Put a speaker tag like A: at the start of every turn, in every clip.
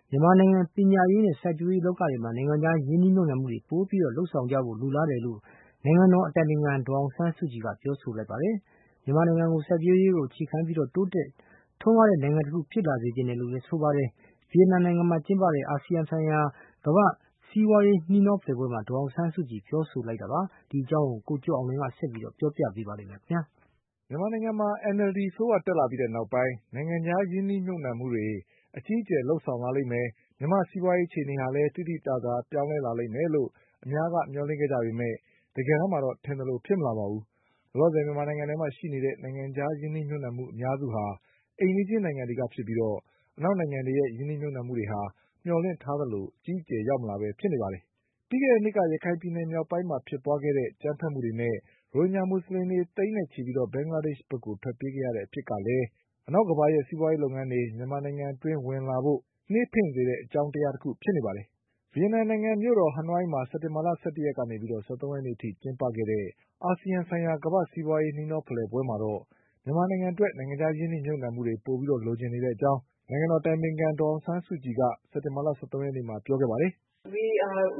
A: မြန်မာနိုင်ငံပညာရေးနဲ့စိုက်ပျိုးရေးလောကတွေမှာနိုင်ငံခြားရင်းနှီးမြှုပ်နှံမှုတွေပိုပြီးလုပ်ဆောင်ကြဖို့လိုလားတယ်လို့နိုင်ငံတော်အတိုင်ပင်ခံဒေါ်အောင်ဆန်းစုကြည်ကပြောဆိုလိုက်ပါတယ်။မြန်မာနိုင်ငံကိုစိုက်ပျိုးရေးကိုအခြေခံပြီးတိုးတက်ထွန်းကားတဲ့နိုင်ငံတစ်ခုဖြစ်လာစေချင်တယ်လို့လည်းဆိုပါတယ်။ဗီယက်နမ်နိုင်ငံမှာကျင်းပတဲ့အာဆီယံဆိုင်ရာကမ္ဘာ့စီးပွားရေးနှီးနှောဖလှယ်ပွဲမှာဒေါ်အောင်ဆန်းစုကြည်ပြောဆိုလိုက်တာပါ။ဒီအကြောင်းကိုကျော်အောင်လွင်ကဆက်ပြီးပြောပြပေးပါလိမ့်မယ်ခင်ဗျာ
B: ။မြန်မာနိုင်ငံမှာ NLD အစိုးရတက်လာပြီးတဲ့နောက်ပိုင်းနိုင်ငံခြားရင်းနှီးမြှုပ်နှံမှုတွေအကြီးအကျယ်လုပ်ဆောင်လာလိမ့်မယ်။မြန်မာ့စီးပွားရေးအခြေအနေဟာလည်းသိသိသာသာပြောင်းလဲလာလိမ့်မယ်လို့အများကမျှော်လင့်ခဲ့ကြပေမဲ့တကယ်တမ်းမှာတော့ထင်သလိုဖြစ်မလာပါဘူး။လောလောဆယ်မြန်မာနိုင်ငံထဲမှာရှိနေတဲ့နိုင်ငံခြားရင်းနှီးမြှုပ်နှံမှုအများစုဟာအိမ်နီးချင်းနိုင်ငံတွေကဖြစ်ပြီးအနောက်နိုင်ငံတွေရဲ့ရင်းနှီးမြှုပ်နှံမှုတွေဟာမျှော်လင့်ထားသလိုအကြီးအကျယ်ရောက်မလာပဲဖြစ်နေပါတယ်။ပြီးခဲ့တဲ့နှစ်ကရခိုင်ပြည်နယ်မြောက်ပိုင်းမှာဖြစ်ပွားခဲ့တဲ့အကြမ်းဖက်မှုတွေနဲ့ရိုဟင်ဂျာမွတ်ဆလင်တွေသိန်းနဲ့ချီပြီးဘင်္ဂလားဒေ့ရှ်ဘက်ကိုထွက်ပြေးခဲ့ရတဲ့အဖြစ်ကလည်းအနောက်ကမ္ဘာရဲ့စီးပွားရေးလုပ်ငန်းတွေမြန်မာနိုင်ငံအတွင်းဝင်လာဖို့နှေးဖွင့်စေတဲ့အကြောင်းတရားတစ်ခုဖြစ်နေပါတယ်။ဗီယက်နမ်နိုင်ငံမြို့တော်ဟနွိုင်းမှာစက်တင်ဘာလ ၁၁ ရက်ကနေ၁၃ ရက်နေ့အထိကျင်းပခဲ့တဲ့အာဆီယံဆိုင်ရာကမ္ဘာ့စီးပွားရေးနှီးနှောဖလှယ်ပွဲမှာတော့မြန်မာနိုင်ငံအတွက်နိုင်ငံခြားရင်းနှီးမြှုပ်နှံမှုတွေပိုပြီးလိုချင်နေတဲ့အကြောင်းနိုင်ငံတော်အတိုင်ပင်ခံဒေါ်အောင်ဆန်းစုကြည်ကစက်တင်ဘာလ ၁၃ ရက်နေ့မှာပြောခဲ့ပါတယ်။
C: “ရ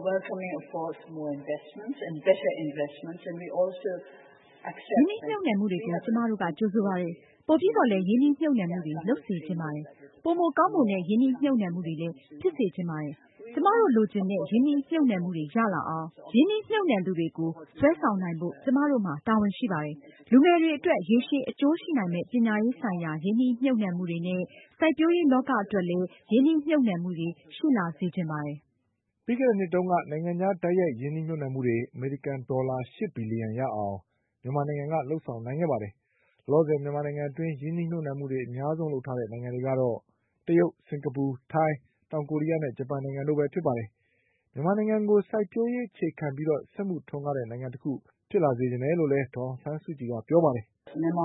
C: င်းနှီးမြှုပ်နှံမှုတွေကိုကျမတို့ကကြိုဆိုပါတယ်။ပိုပြီးတော့လည်းရင်းနှီးမြှုပ်နှံမှုတွေလုပ်စေချင်ပါတယ်။ပိုမိုကောင်းမွန်တဲ့ရင်းနှီးမြှုပ်နှံမှုတွေလည်းဖြစ်စေချင်ပါတယ်။ကျမတို့လိုချင်တဲ့ရင်းနှီးမြှုပ်နှံမှုတွေရလာအောင်ရင်းနှီးမြှုပ်နှံသူတွေကိုဆွဲဆောင်နိုင်ဖို့ကျမတို့မှာတာဝန်ရှိပါတယ်။လူငယ်တွေအတွက်ရေရှည်အကျိုးရှိနိုင်မယ့်ပညာရေးဆိုင်ရာရင်းနှီးမြှုပ်နှံမှုတွေနဲ့စိုက်ပျိုးရေးလောကအတွက်လည်းရင်းနှီးမြှုပ်နှံမှုတွေရှိလာစေချင်ပါတယ်။
B: ”ပြီးခဲ့တဲ့နှစ်တုန်းကနိုင်ငံခြားတိုက်ရိုက်ရင်းနှီးမြှုပ်နှံမှုတွေအမေရိကန်ဒေါ်လာ ၈ ဘီလီယံရအောင်မြန်မာနိုင်ငံကလုပ်ဆောင်နိုင်ခဲ့ပါတယ်။လောလောဆယ်မြန်မာနိုင်ငံအတွင်းရင်းနှီးမြှုပ်နှံမှုတွေအများဆုံးလုပ်ထားတဲ့နိုင်ငံတွေကတော့တရုတ်၊စင်္ကာပူ၊ထိုင်း၊တောင်ကိုရီးယားနဲ့ဂျပန်နိုင်ငံတို့ပဲဖြစ်ပါတယ်။မြန်မာနိုင်ငံကိုစိုက်ပျိုးရေးအခြေခံပြီးစက်မှုထွန်းကားတဲ့နိုင်ငံတစ်ခုဖြစ်လာစေချင်တယ်လို့လည်းဒေါ်အောင်ဆန်းစုကြည်ကပြောပါတယ်။
C: “မြန်မာ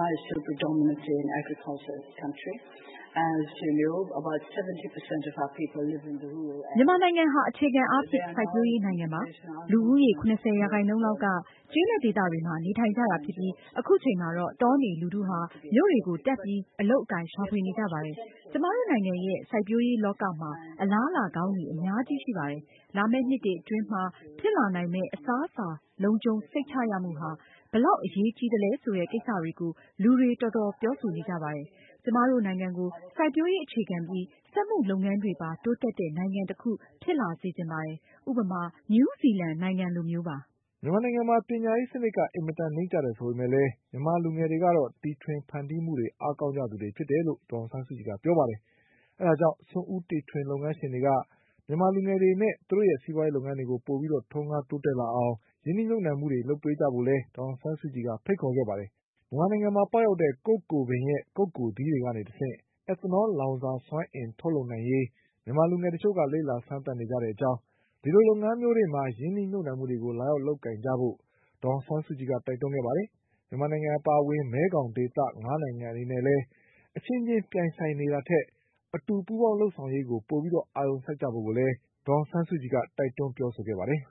C: နိုင်ငံဟာအခြေခံအားဖြင့်စိုက်ပျိုးရေးနိုင်ငံပါ။လူဦးရေ70%လောက်ကကျေးလက်ဒေသတွေမှာနေထိုင်ကြတာဖြစ်ပြီးအခုချိန်မှာတော့တောနေလူထုဟာမြို့တွေကိုတက်ပြီးအလုပ်အကိုင်ရှာဖွေနေကြပါတယ်။ကျမတို့နိုင်ငံရဲ့စိုက်ပျိုးရေးလောကမှာအလားအလာကောင်းတွေအများကြီးရှိပါတယ်။လာမယ့်နှစ်တွေအတွင်းမှာဖြစ်လာနိုင်မယ့်အစားအစာလုံခြုံစိတ်ချရမှုဟာဘယ်လောက်အရေးကြီးသလဲဆိုတဲ့ကိစ္စတွေကိုလူတွေတော်တော်ပြောဆိုနေကြပါတယ်။ကျမတို့နိုင်ငံကိုစိုက်ပျိုးရေးအခြေခံပြီးစက်မှုလုပ်ငန်းတွေပါတိုးတက်တဲ့နိုင်ငံတစ်ခုဖြစ်လာစေချင်ပါတယ်။ဥပမာနယူးဇီလန်နိုင်ငံလိုမျိုးပါ။
B: ”မြန်မာနိုင်ငံမှာပညာရေးစနစ်ကအင်မတန်နိမ့်ကျတယ်ဆိုပေမဲ့လည်းမြန်မာလူငယ်တွေကတော့တီထွင်ဖန်တီးမှုတွေအားကောင်းကြသူတွေဖြစ်တယ်လို့ဒေါ်အောင်ဆန်းစုကြည်ကပြောပါတယ်။အဲဒါကြောင့်စွန့်ဦးတီထွင်လုပ်ငန်းရှင်တွေကမြန်မာလူငယ်တွေနဲ့သူတို့ရဲ့စီးပွားရေးလုပ်ငန်းတွေကိုပိုပြီးထွန်းကားတိုးတက်လာအောင်ရင်းနှီးမြှုပ်နှံမှုတွေလုပ်ပေးကြဖို့လည်းဒေါ်အောင်ဆန်းစုကြည်ကဖိတ်ခေါ်ခဲ့ပါတယ်။မြန်မာနိုင်ငံမှာပေါက်ရောက်တဲ့ကုက္ကိုပင်ရဲ့ကုက္ကိုသီးတွေကနေတဆင့် ethanol လောင်စာစွမ်းအင်ထုတ်လုပ်နိုင်ရေးမြန်မာလူငယ်တချို့ကလေ့လာစမ်းသပ်နေကြတဲ့အကြောင်းဒီလိုလုပ်ငန်းမျိုးတွေမှာရင်းနှီးမြှုပ်နှံမှုတွေကိုလာရောက်လုပ်ကိုင်ကြဖို့ဒေါ်အောင်ဆန်းစုကြည်ကတိုက်တွန်းခဲ့ပါတယ်။မြန်မာနိုင်ငံအပါအဝင်မဲခေါင်ဒေသ၅နိုင်ငံအနေနဲ့လည်းအချင်းချင်းပြိုင်ဆိုင်နေတာထက်အတူပူးပေါင်းလုပ်ဆောင်ရေးကိုပိုပြီးအာရုံစိုက်ကြဖို့ကိုလည်းဒေါ်အောင်ဆန်းစုကြည်ကတိုက်တွန်းပြောဆိုခဲ့ပါတယ်